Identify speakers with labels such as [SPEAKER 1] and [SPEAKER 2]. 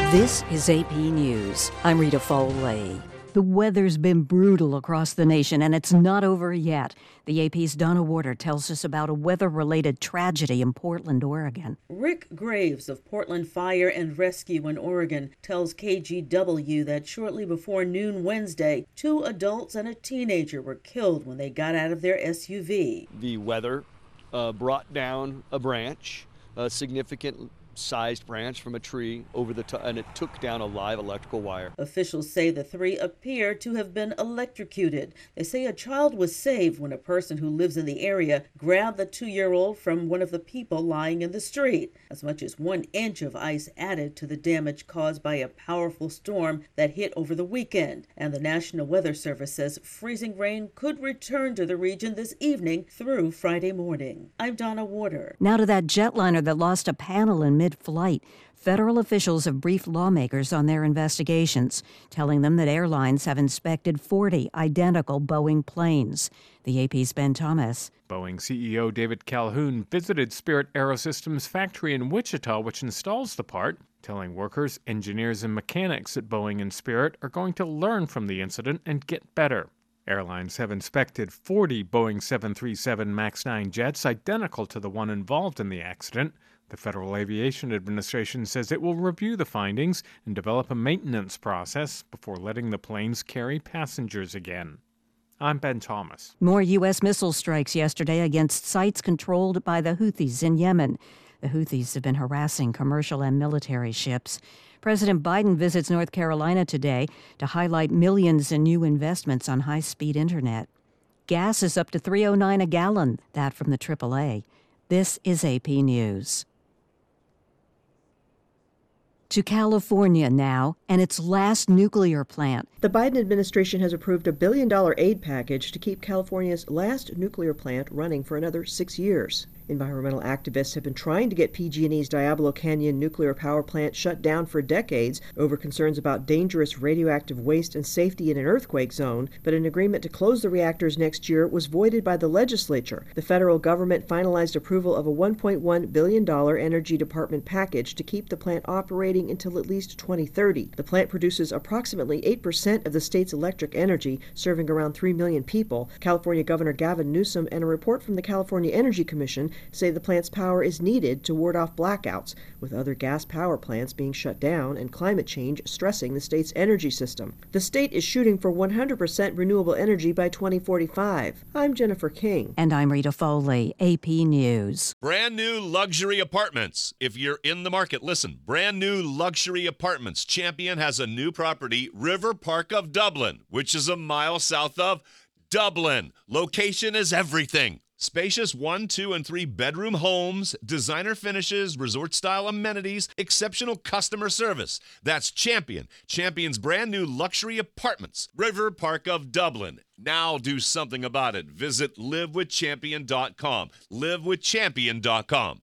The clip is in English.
[SPEAKER 1] This is AP News. I'm Rita Foley. The weather's been brutal across the nation, and it's not over yet. The AP's Donna Warder tells us about a weather-related tragedy in Portland, Oregon.
[SPEAKER 2] Rick Graves of Portland Fire and Rescue in Oregon tells KGW that shortly before noon Wednesday, 2 adults and a teenager were killed when they got out of their SUV.
[SPEAKER 3] The weather brought down a branch, a significant sized branch from a tree over the top, and it took down a live electrical wire.
[SPEAKER 2] Officials say the 3 appear to have been electrocuted. They say a child was saved when a person who lives in the area grabbed the 2-year-old from one of the people lying in the street. As much as 1 inch of ice added to the damage caused by a powerful storm that hit over the weekend. And the National Weather Service says freezing rain could return to the region this evening through Friday morning. I'm Donna Warder.
[SPEAKER 1] Now to that jetliner that lost a panel in mid-flight. Federal officials have briefed lawmakers on their investigations, telling them that airlines have inspected 40 identical Boeing planes. The AP's Ben Thomas.
[SPEAKER 4] Boeing CEO David Calhoun visited Spirit Aerosystems factory in Wichita, which installs the part, telling workers, engineers, and mechanics at Boeing and Spirit are going to learn from the incident and get better. Airlines have inspected 40 Boeing 737 MAX 9 jets identical to the one involved in the accident. The Federal Aviation Administration says it will review the findings and develop a maintenance process before letting the planes carry passengers again. I'm Ben Thomas.
[SPEAKER 1] More U.S. missile strikes yesterday against sites controlled by the Houthis in Yemen. The Houthis have been harassing commercial and military ships. President Biden visits North Carolina today to highlight millions in new investments on high-speed internet. Gas is up to $3.09 a gallon. That from the AAA. This is AP News. To California now, and its last nuclear plant.
[SPEAKER 5] The Biden administration has approved a $1 billion aid package to keep California's last nuclear plant running for another 6 years. Environmental activists have been trying to get PG&E's Diablo Canyon nuclear power plant shut down for decades over concerns about dangerous radioactive waste and safety in an earthquake zone, but an agreement to close the reactors next year was voided by the legislature. The federal government finalized approval of a $1.1 billion Energy Department package to keep the plant operating until at least 2030. The plant produces approximately 8% of the state's electric energy, serving around 3 million people. California Governor Gavin Newsom and a report from the California Energy Commission say the plant's power is needed to ward off blackouts, with other gas power plants being shut down and climate change stressing the state's energy system. The state is shooting for 100% renewable energy by 2045. I'm Jennifer King.
[SPEAKER 1] And I'm Rita Foley, AP News.
[SPEAKER 6] Brand new luxury apartments. If you're in the market, listen. Brand new luxury apartments. Champion has a new property, River Park of Dublin, which is a mile south of Dublin. Location is everything. Spacious 1, 2, and 3 bedroom homes, designer finishes, resort-style amenities, exceptional customer service. That's Champion. Champion's brand new luxury apartments. River Park of Dublin. Now do something about it. Visit livewithchampion.com. livewithchampion.com.